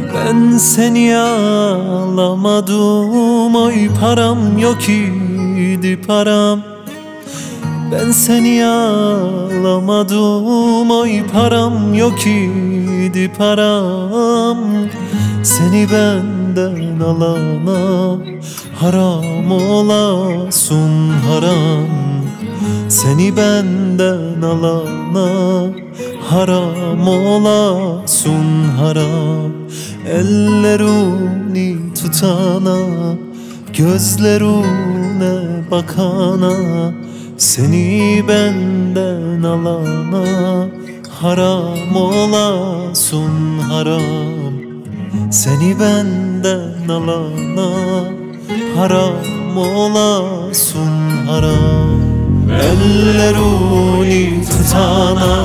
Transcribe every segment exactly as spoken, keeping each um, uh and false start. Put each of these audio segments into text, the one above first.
Ben seni ağlamadım, oy param yok idi param. Ben seni ağlamadım, oy param yok idi param. Seni benden alana haram olasın haram. Seni benden alana haram olasın haram. Ellerini tutana, gözlerine bakana, seni benden alana haram olasın haram. Seni benden alana haram olasın haram. Ellerini tutana,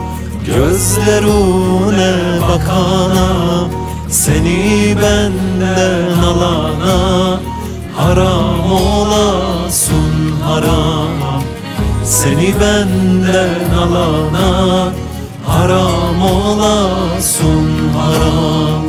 gözlerine bakana, seni benden alana haram olasın haram. Seni benden alana haram olasın haram.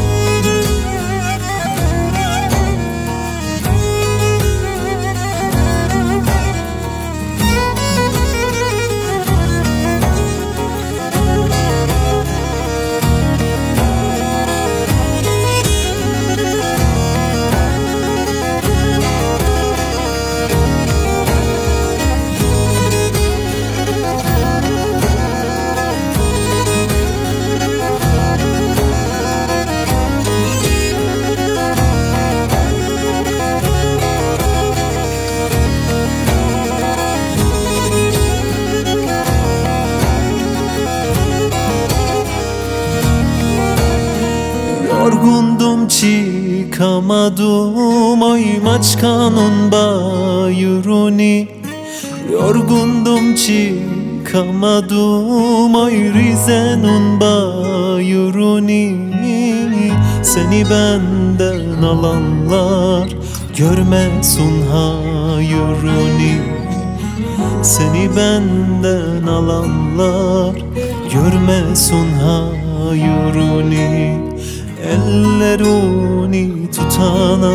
Yorgundum çıkamadım, oy Maçka'nın bayırını. Yorgundum çıkamadım, oy Rize'nin bayırını. Seni benden alanlar görmesin hayırını. Seni benden alanlar görmesin hayırını. Ellerini tutana,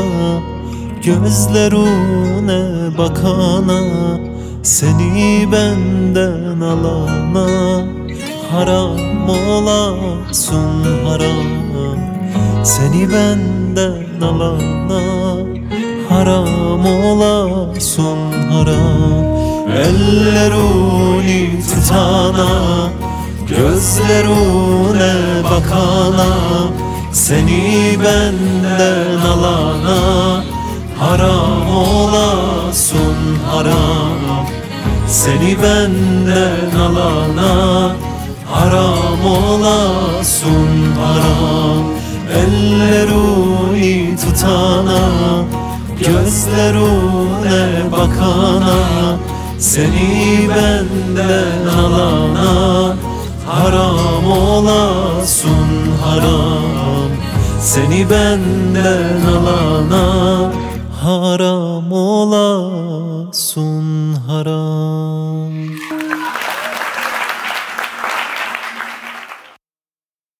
gözlerine bakana, seni benden alana haram olasın haram. Seni benden alana haram olasın haram. Ellerini tutana, gözlerine bakana, seni benden alana haram olasın haram. Seni benden alana haram olasın haram. Ellerini tutana, gözlerine bakana, seni benden alana haram olasın haram. Seni benden alana haram olasın haram.